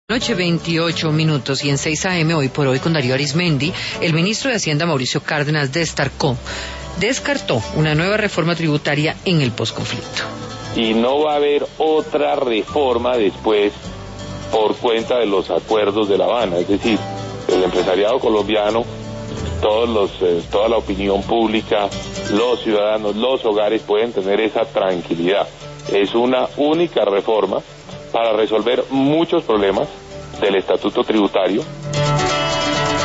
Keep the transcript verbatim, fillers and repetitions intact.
Noche veintiocho minutos y en seis a eme hoy por hoy con Darío Arizmendi, el ministro de Hacienda Mauricio Cárdenas descartó, descartó una nueva reforma tributaria en el posconflicto. Y no va a haber otra reforma después por cuenta de los acuerdos de La Habana, es decir, el empresariado colombiano, todos los, eh, toda la opinión pública, los ciudadanos, los hogares pueden tener esa tranquilidad. Es una única reforma para resolver muchos problemas del estatuto tributario.